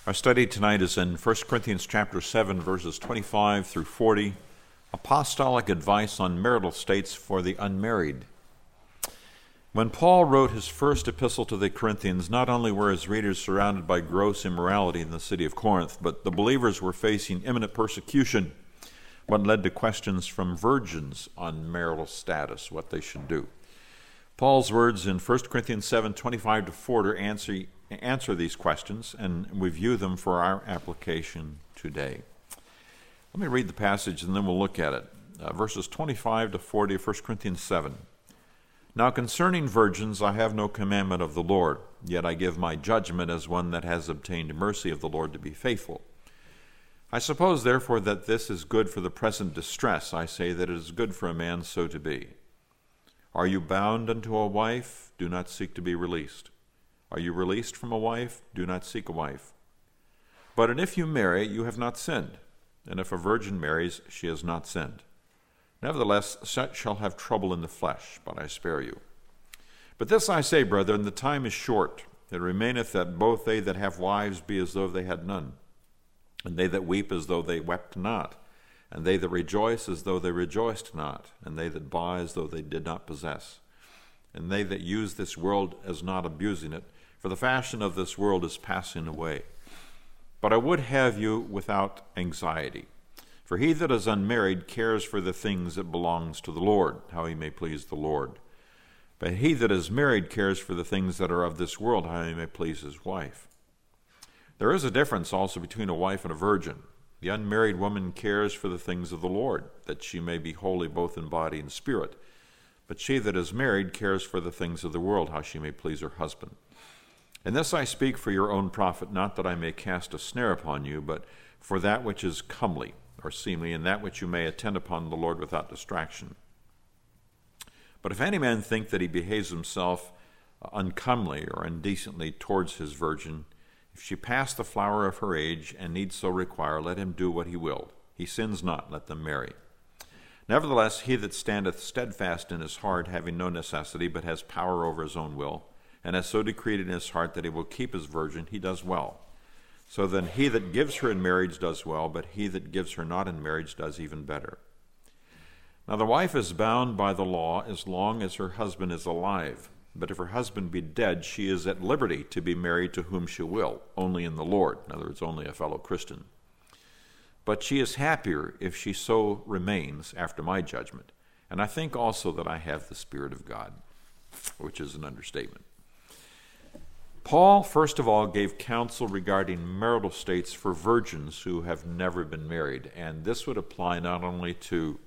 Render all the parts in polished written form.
Our study tonight is in 1 Corinthians chapter 7, verses 25 through 40, apostolic advice on marital states for the unmarried. When Paul wrote his first epistle to the Corinthians, not only were his readers surrounded by gross immorality in the city of Corinth, but the believers were facing imminent persecution, what led to questions from virgins on marital status, what they should do. Paul's words in 1 Corinthians 7, 25 to 40 answer these questions, and review them for our application today. Let me read the passage and then we'll look at it. Verses 25 to 40 of 1 Corinthians 7. Now concerning virgins I have no commandment of the Lord, yet I give my judgment as one that has obtained mercy of the Lord to be faithful. I suppose therefore that this is good for the present distress. I say that it is good for a man so to be. Are you bound unto a wife? Do not seek to be released. Are you released from a wife? Do not seek a wife. But if you marry, you have not sinned. And if a virgin marries, she has not sinned. Nevertheless, such shall have trouble in the flesh, but I spare you. But this I say, brethren, the time is short. It remaineth that both they that have wives be as though they had none, and they that weep as though they wept not, and they that rejoice as though they rejoiced not, and they that buy as though they did not possess, and they that use this world as not abusing it, for the fashion of this world is passing away. But I would have you without anxiety. For he that is unmarried cares for the things that belongs to the Lord, how he may please the Lord. But he that is married cares for the things that are of this world, how he may please his wife. There is a difference also between a wife and a virgin. The unmarried woman cares for the things of the Lord, that she may be holy both in body and spirit. But she that is married cares for the things of the world, how she may please her husband. And this I speak for your own profit, not that I may cast a snare upon you, but for that which is comely or seemly, and that which you may attend upon the Lord without distraction. But if any man think that he behaves himself uncomely or indecently towards his virgin, if she pass the flower of her age, and need so require, let him do what he will. He sins not, let them marry. Nevertheless, he that standeth steadfast in his heart, having no necessity, but has power over his own will, and has so decreed in his heart that he will keep his virgin, he does well. So then he that gives her in marriage does well, but he that gives her not in marriage does even better. Now the wife is bound by the law as long as her husband is alive. But if her husband be dead, she is at liberty to be married to whom she will, only in the Lord. In other words, only a fellow Christian. But she is happier if she so remains after my judgment. And I think also that I have the Spirit of God, which is an understatement. Paul, first of all, gave counsel regarding marital states for virgins who have never been married. And this would apply not only to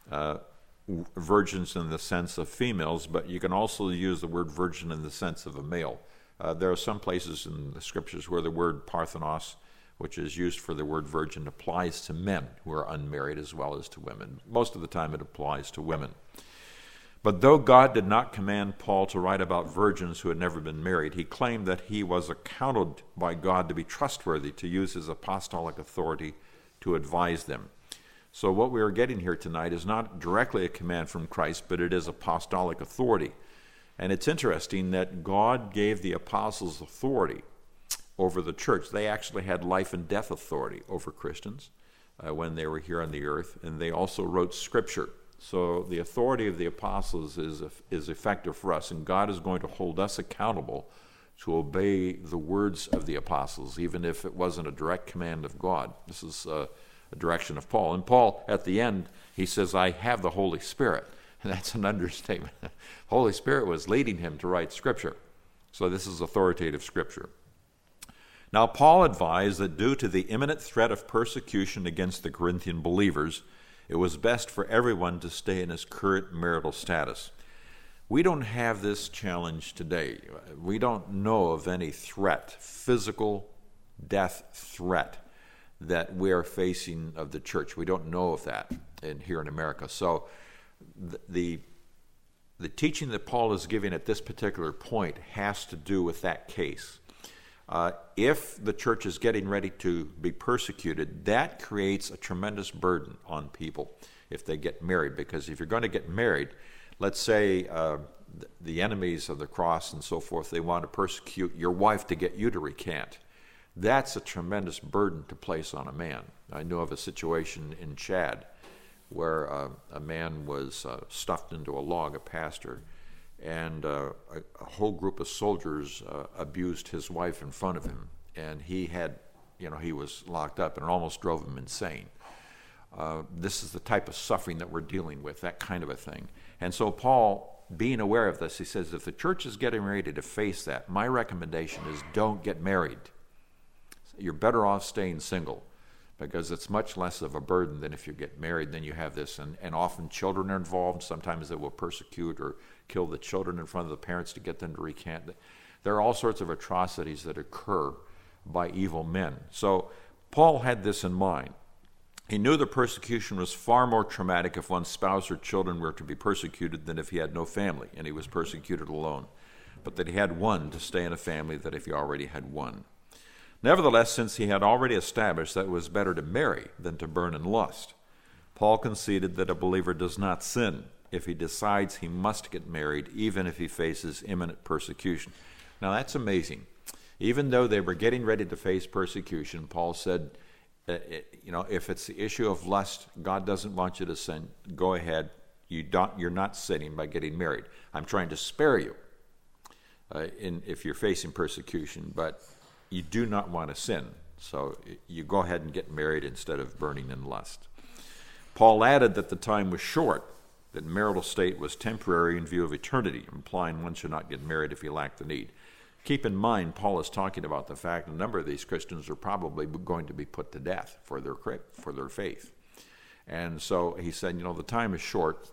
virgins in the sense of females, but you can also use the word virgin in the sense of a male. There are some places in the scriptures where the word parthenos, which is used for the word virgin, applies to men who are unmarried as well as to women. Most of the time it applies to women. But though God did not command Paul to write about virgins who had never been married, he claimed that he was accounted by God to be trustworthy to use his apostolic authority to advise them. So what we are getting here tonight is not directly a command from Christ, but it is apostolic authority. And it's interesting that God gave the apostles authority over the church. They actually had life and death authority over Christians when they were here on the earth, and they also wrote Scripture. So the authority of the apostles is effective for us, and God is going to hold us accountable to obey the words of the apostles, even if it wasn't a direct command of God. This is a direction of Paul. And Paul, at the end, he says, I have the Holy Spirit. And that's an understatement. The Holy Spirit was leading him to write Scripture. So this is authoritative Scripture. Now, Paul advised that due to the imminent threat of persecution against the Corinthian believers, it was best for everyone to stay in his current marital status. We don't have this challenge today. We don't know of any threat, physical death threat, that we are facing of the church. We don't know of that here in America. So the teaching that Paul is giving at this particular point has to do with that case. If the church is getting ready to be persecuted, that creates a tremendous burden on people if they get married. Because if you're going to get married, let's say the enemies of the cross and so forth, they want to persecute your wife to get you to recant. That's a tremendous burden to place on a man. I know of a situation in Chad where a man was stuffed into a log, a pastor, and a whole group of soldiers abused his wife in front of him. And he had, he was locked up, and it almost drove him insane. This is the type of suffering that we're dealing with, that kind of a thing. And so Paul, being aware of this, he says, if the church is getting ready to face that, my recommendation is don't get married. You're better off staying single, because it's much less of a burden than if you get married. Then you have this, and often children are involved. Sometimes they will persecute or kill the children in front of the parents to get them to recant. There are all sorts of atrocities that occur by evil men. So Paul had this in mind. He knew the persecution was far more traumatic if one's spouse or children were to be persecuted than if he had no family and he was persecuted alone, but that he had one to stay in a family than if he already had one. Nevertheless, since he had already established that it was better to marry than to burn in lust, Paul conceded that a believer does not sin if he decides he must get married, even if he faces imminent persecution. Now, that's amazing. Even though they were getting ready to face persecution, Paul said, if it's the issue of lust, God doesn't want you to sin, go ahead. You're not sinning by getting married. I'm trying to spare you if you're facing persecution, but you do not want to sin. So you go ahead and get married instead of burning in lust. Paul added that the time was short, that marital state was temporary in view of eternity, implying one should not get married if he lacked the need. Keep in mind, Paul is talking about the fact a number of these Christians are probably going to be put to death for their faith. And so he said, the time is short.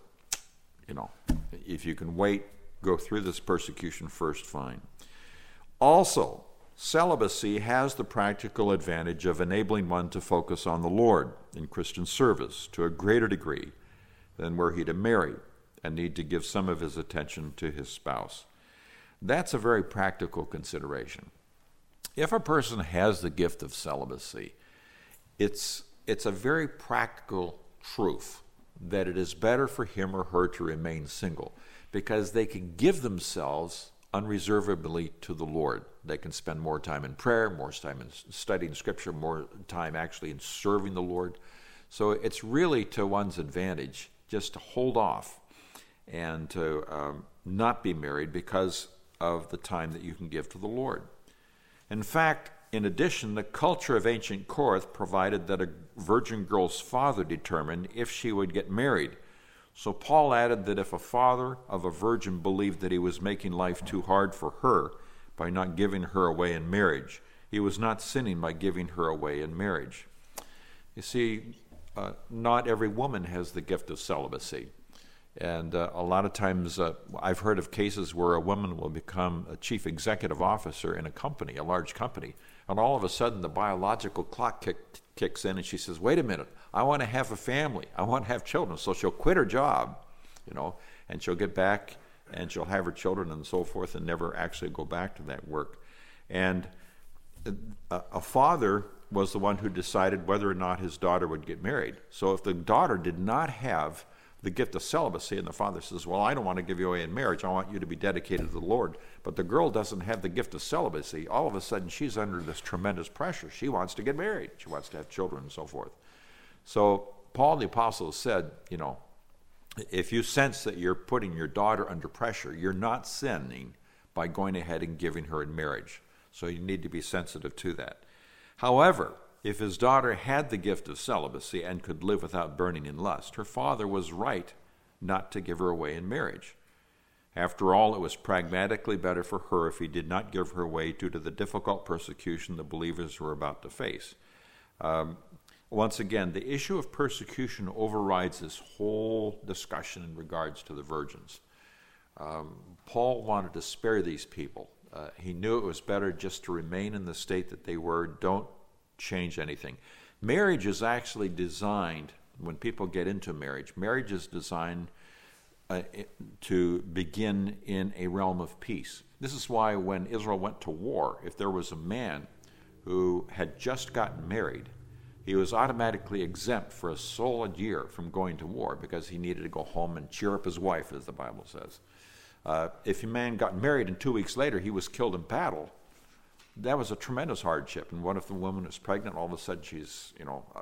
If you can wait, go through this persecution first, fine. Also, celibacy has the practical advantage of enabling one to focus on the Lord in Christian service to a greater degree than were he to marry and need to give some of his attention to his spouse. That's a very practical consideration. If a person has the gift of celibacy, it's a very practical truth that it is better for him or her to remain single because they can give themselves unreservedly to the Lord. They can spend more time in prayer, more time in studying Scripture, more time actually in serving the Lord. So it's really to one's advantage just to hold off and to not be married because of the time that you can give to the Lord. In fact, in addition, the culture of ancient Corinth provided that a virgin girl's father determined if she would get married. So Paul added that if a father of a virgin believed that he was making life too hard for her by not giving her away in marriage, he was not sinning by giving her away in marriage. You see, not every woman has the gift of celibacy. And a lot of times I've heard of cases where a woman will become a chief executive officer in a company, a large company, and all of a sudden the biological clock kicks in and she says, wait a minute, I want to have a family. I want to have children. So she'll quit her job, and she'll get back and she'll have her children and so forth and never actually go back to that work. And a father was the one who decided whether or not his daughter would get married. So if the daughter did not have the gift of celibacy, and the father says, well, I don't want to give you away in marriage. I want you to be dedicated to the Lord. But the girl doesn't have the gift of celibacy. All of a sudden, she's under this tremendous pressure. She wants to get married. She wants to have children and so forth. So Paul the Apostle said, if you sense that you're putting your daughter under pressure, you're not sinning by going ahead and giving her in marriage. So you need to be sensitive to that. However, if his daughter had the gift of celibacy and could live without burning in lust, her father was right not to give her away in marriage. After all, it was pragmatically better for her if he did not give her away due to the difficult persecution the believers were about to face. Once again, the issue of persecution overrides this whole discussion in regards to the virgins. Paul wanted to spare these people. He knew it was better just to remain in the state that they were. Don't change anything. Marriage is actually designed, when people get into marriage is designed to begin in a realm of peace. This is why when Israel went to war, if there was a man who had just gotten married, he was automatically exempt for a solid year from going to war because he needed to go home and cheer up his wife, as the Bible says. If a man got married and 2 weeks later he was killed in battle, that was a tremendous hardship. And what if the woman is pregnant? All of a sudden she's,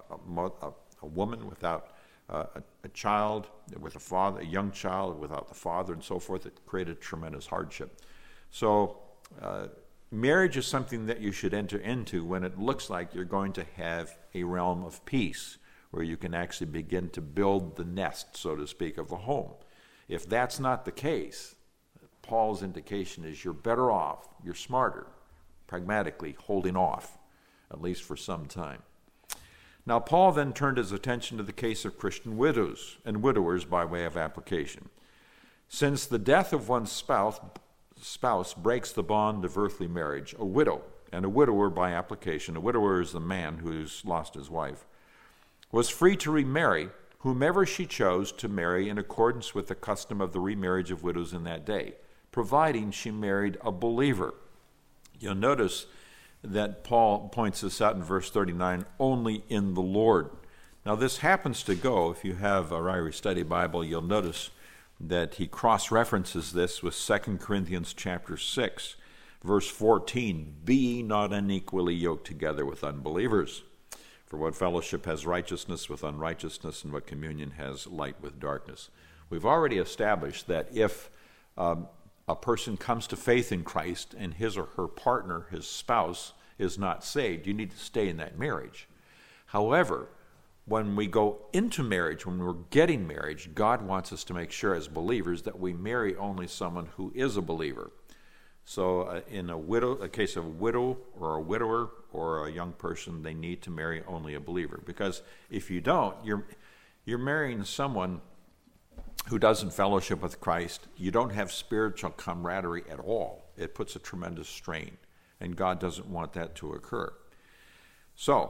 a woman without a child, with a father, a young child without the father, and so forth. It created tremendous hardship. So marriage is something that you should enter into when it looks like you're going to have a realm of peace, where you can actually begin to build the nest, so to speak, of a home. If that's not the case, Paul's indication is you're better off, you're smarter, pragmatically holding off, at least for some time. Now, Paul then turned his attention to the case of Christian widows and widowers by way of application. Since the death of one's spouse breaks the bond of earthly marriage, a widow and a widower by application, a widower is the man who's lost his wife, was free to remarry whomever she chose to marry in accordance with the custom of the remarriage of widows in that day, providing she married a believer. You'll notice that Paul points this out in verse 39, only in the Lord. Now this happens to go, if you have a Ryrie Study Bible, you'll notice that he cross-references this with 2 Corinthians chapter 6, verse 14, be ye not unequally yoked together with unbelievers. For what fellowship has righteousness with unrighteousness, and what communion has light with darkness? We've already established that if a person comes to faith in Christ and his or her partner, his spouse, is not saved, you need to stay in that marriage. However, when we go into marriage, when we're getting marriage, God wants us to make sure as believers that we marry only someone who is a believer. So in a case of a widow or a widower or a young person, they need to marry only a believer. Because if you don't, you're marrying someone who doesn't fellowship with Christ. You don't have spiritual camaraderie at all. It puts a tremendous strain, and God doesn't want that to occur. So,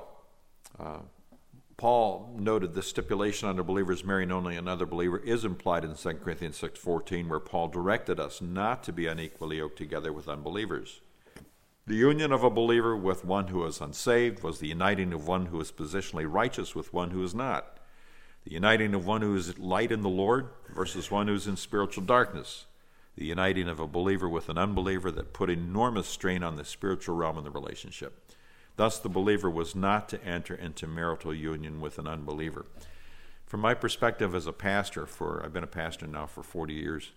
Paul noted the stipulation on a believer's marrying only another believer is implied in 2 Corinthians 6:14, where Paul directed us not to be unequally yoked together with unbelievers. The union of a believer with one who is unsaved was the uniting of one who is positionally righteous with one who is not. The uniting of one who is light in the Lord versus one who is in spiritual darkness. The uniting of a believer with an unbeliever that put enormous strain on the spiritual realm of the relationship. Thus, the believer was not to enter into marital union with an unbeliever. From my perspective as a pastor, I've been a pastor now for 40 years,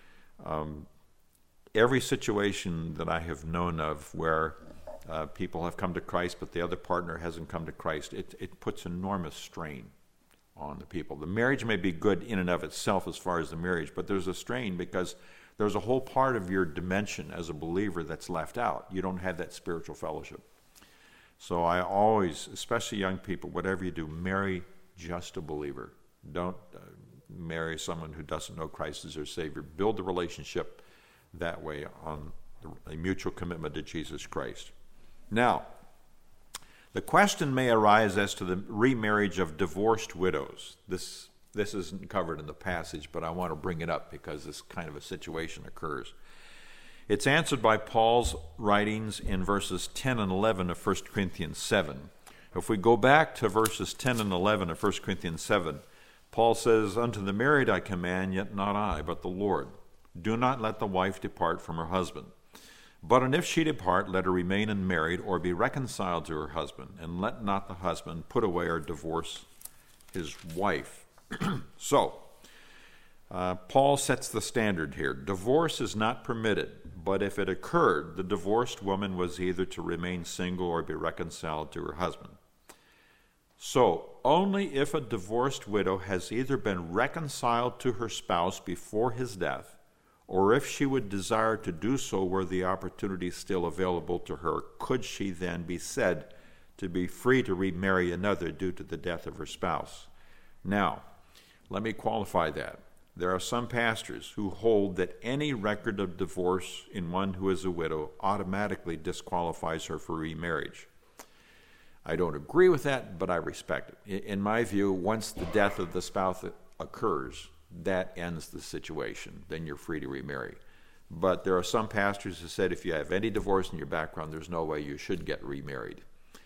every situation that I have known of where people have come to Christ but the other partner hasn't come to Christ, it puts enormous strain on the people. The marriage may be good in and of itself as far as the marriage, but there's a strain because there's a whole part of your dimension as a believer that's left out. You don't have that spiritual fellowship. So I always, especially young people, whatever you do, marry just a believer. Don't marry someone who doesn't know Christ as their Savior. Build the relationship that way on a mutual commitment to Jesus Christ. Now, the question may arise as to the remarriage of divorced widows. This isn't covered in the passage, but I want to bring it up because this kind of a situation occurs. It's answered by Paul's writings in verses 10 and 11 of 1 Corinthians 7. If we go back to verses 10 and 11 of 1 Corinthians 7, Paul says, unto the married I command, yet not I, but the Lord. Do not let the wife depart from her husband. But and if she depart, let her remain unmarried, or be reconciled to her husband, and let not the husband put away or divorce his wife. So, Paul sets the standard here. Divorce is not permitted, but if it occurred, the divorced woman was either to remain single or be reconciled to her husband. So, only if a divorced widow has either been reconciled to her spouse before his death, or if she would desire to do so were the opportunity still available to her, could she then be said to be free to remarry another due to the death of her spouse. Now, let me qualify that. There are some pastors who hold that any record of divorce in one who is a widow automatically disqualifies her for remarriage. I don't agree with that, but I respect it. In my view, once the death of the spouse occurs, that ends the situation. Then you're free to remarry. But there are some pastors who said if you have any divorce in your background, there's no way you should get remarried.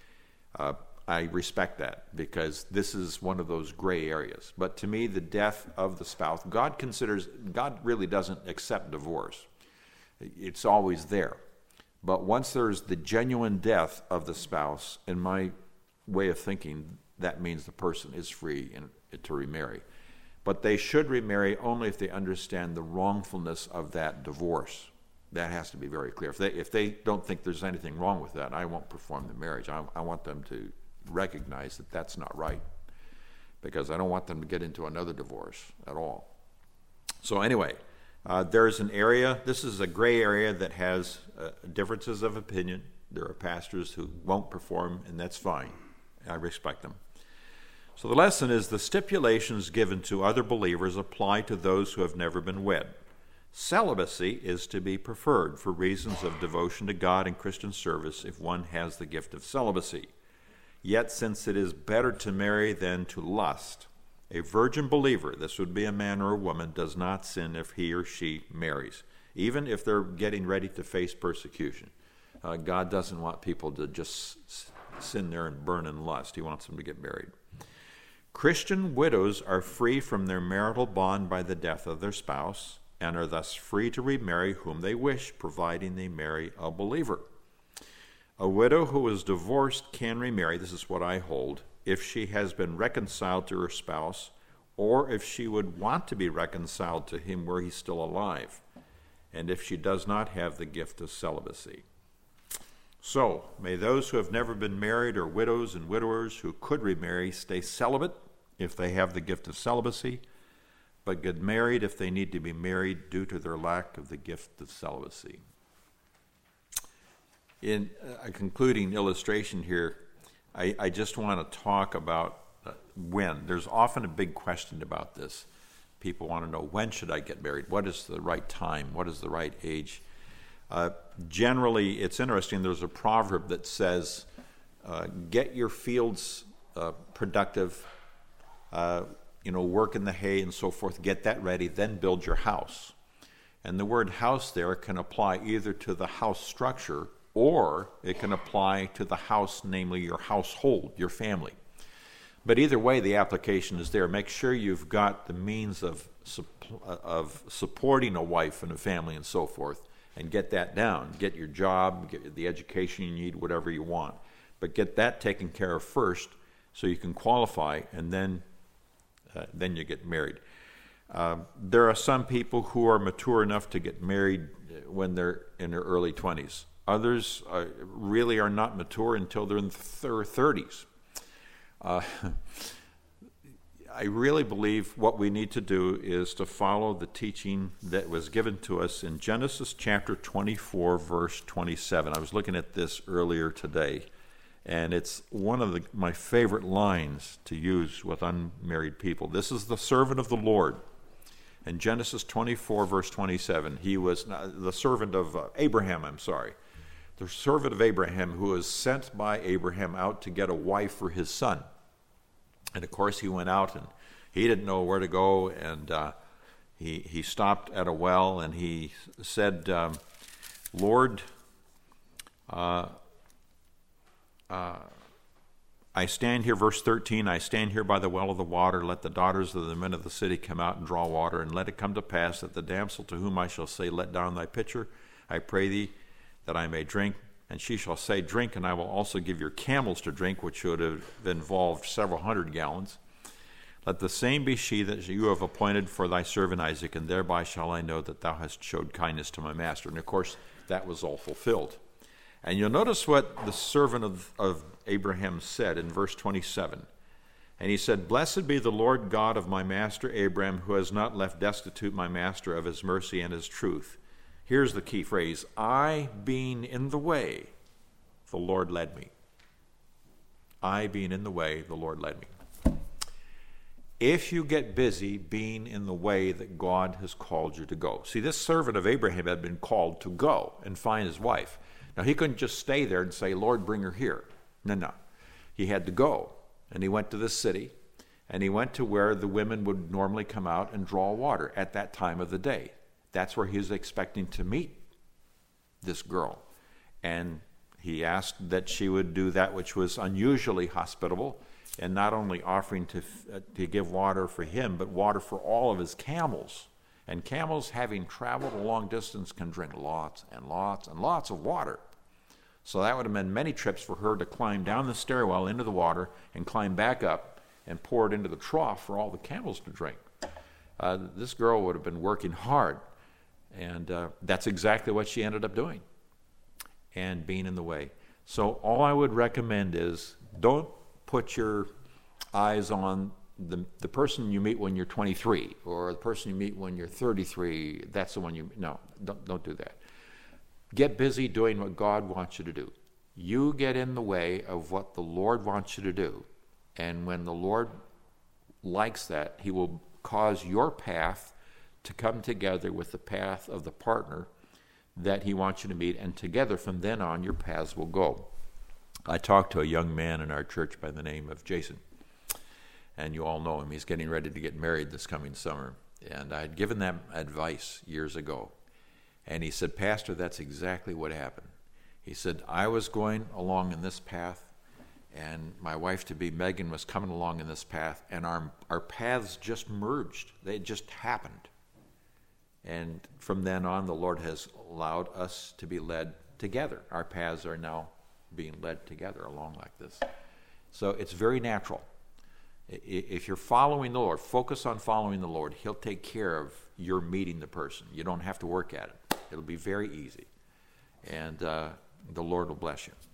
I respect that because this is one of those gray areas. But to me, the death of the spouse, God really doesn't accept divorce. It's always there. But once there's the genuine death of the spouse, in my way of thinking, that means the person is free to remarry. But they should remarry only if they understand the wrongfulness of that divorce. That has to be very clear. If they don't think there's anything wrong with that, I won't perform the marriage. I want them to recognize that that's not right, because I don't want them to get into another divorce at all. So anyway, there's an area, this is a gray area that has differences of opinion. There are pastors who won't perform, and that's fine. I respect them. So the lesson is the stipulations given to other believers apply to those who have never been wed. Celibacy is to be preferred for reasons of devotion to God and Christian service if one has the gift of celibacy. Yet, since it is better to marry than to lust, a virgin believer, this would be a man or a woman, does not sin if he or she marries, even if they're getting ready to face persecution. God doesn't want people to just sin there and burn in lust. He wants them to get married. Christian widows are free from their marital bond by the death of their spouse and are thus free to remarry whom they wish, providing they marry a believer. A widow who is divorced can remarry, this is what I hold, if she has been reconciled to her spouse, or if she would want to be reconciled to him were he still alive, and if she does not have the gift of celibacy. So, may those who have never been married, or widows and widowers who could remarry, stay celibate if they have the gift of celibacy, but get married if they need to be married due to their lack of the gift of celibacy. In a concluding illustration here, I just want to talk about when. There's often a big question about this. People want to know, when should I get married? What is the right time? What is the right age? Generally, it's interesting, there's a proverb that says, get your fields productive, work in the hay and so forth, get that ready, then build your house. And the word house there can apply either to the house structure, or it can apply to the house, namely your household, your family. But either way, the application is there. Make sure you've got the means of supporting a wife and a family and so forth, and get that down. Get your job, get the education you need, whatever you want. But get that taken care of first so you can qualify, and then you get married. There are some people who are mature enough to get married when they're in their early 20s. Others really are not mature until they're in their 30s. I really believe what we need to do is to follow the teaching that was given to us in Genesis chapter 24, verse 27. I was looking at this earlier today, and it's one of my favorite lines to use with unmarried people. This is the servant of the Lord. In Genesis 24, verse 27, he was the servant of Abraham, the servant of Abraham who was sent by Abraham out to get a wife for his son. And of course he went out and he didn't know where to go, and he stopped at a well and he said, Lord, I stand here, verse 13, I stand here by the well of the water. Let the daughters of the men of the city come out and draw water, and let it come to pass that the damsel to whom I shall say, let down thy pitcher, I pray thee, that I may drink. And she shall say, drink, and I will also give your camels to drink, which should have involved several hundred gallons. Let the same be she that you have appointed for thy servant Isaac, and thereby shall I know that thou hast showed kindness to my master. And of course, that was all fulfilled. And you'll notice what the servant of Abraham said in verse 27. And he said, blessed be the Lord God of my master Abraham, who has not left destitute my master of his mercy and his truth. Here's the key phrase, I being in the way, the Lord led me. I being in the way, the Lord led me. If you get busy being in the way that God has called you to go. See, this servant of Abraham had been called to go and find his wife. Now, he couldn't just stay there and say, Lord, bring her here. No. He had to go. And he went to this city, and he went to where the women would normally come out and draw water at that time of the day. That's where he was expecting to meet this girl. And he asked that she would do that which was unusually hospitable, and not only offering to give water for him, but water for all of his camels. And camels, having traveled a long distance, can drink lots and lots and lots of water. So that would have been many trips for her to climb down the stairwell into the water and climb back up and pour it into the trough for all the camels to drink. This girl would have been working hard, and that's exactly what she ended up doing and being in the way. So all I would recommend is don't put your eyes on the person you meet when you're 23 or the person you meet when you're 33. That's the one don't do that. Get busy doing what God wants you to do. You get in the way of what the Lord wants you to do, and when the Lord likes that, he will cause your path to come together with the path of the partner that he wants you to meet, and together from then on your paths will go. I talked to a young man in our church by the name of Jason, and you all know him. He's getting ready to get married this coming summer, and I had given them advice years ago, and he said, "Pastor, that's exactly what happened." He said, "I was going along in this path, and my wife-to-be Megan was coming along in this path, and our paths just merged. They just happened. And from then on, the Lord has allowed us to be led together. Our paths are now being led together along like this." So it's very natural. If you're following the Lord, focus on following the Lord. He'll take care of your meeting the person. You don't have to work at it. It'll be very easy. And the Lord will bless you.